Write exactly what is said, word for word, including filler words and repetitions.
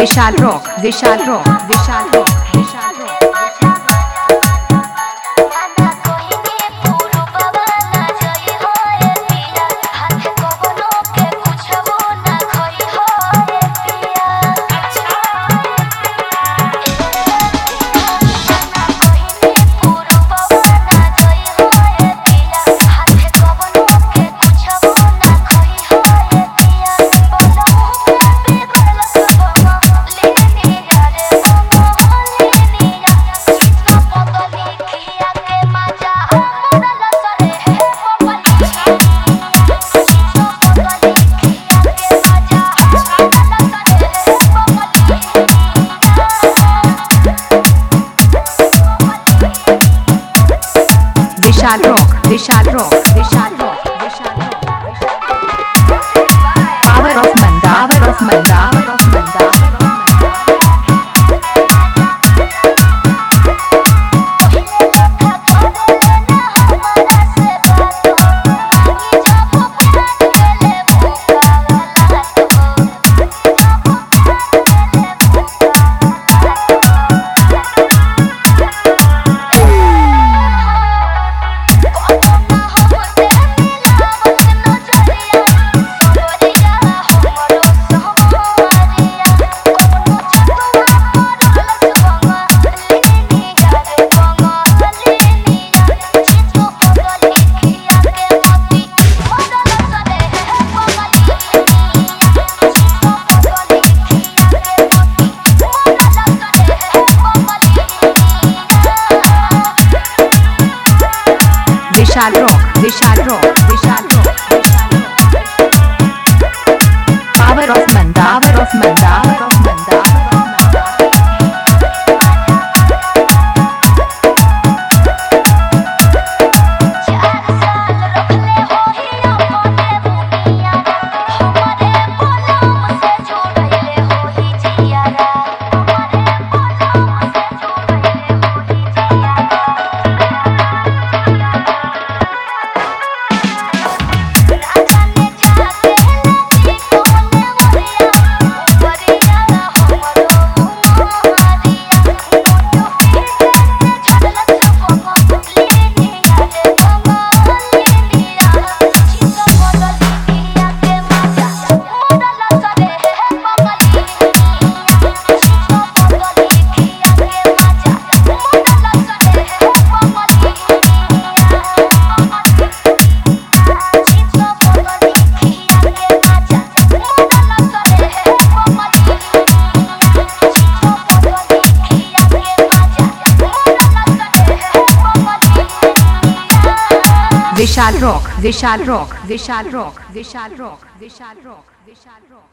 Vishal rock Vishal rock Vishal rock Vishal rock Vishal rock Vishal rock Vishal rock Vishal rock power of Manda power of Manda power of Manda Vishal rock Vishal rock Vishal rock power of Manda power of Manda power of Manda Vishal rock Vishal rock Vishal rock Vishal rock Vishal rock Vishal rock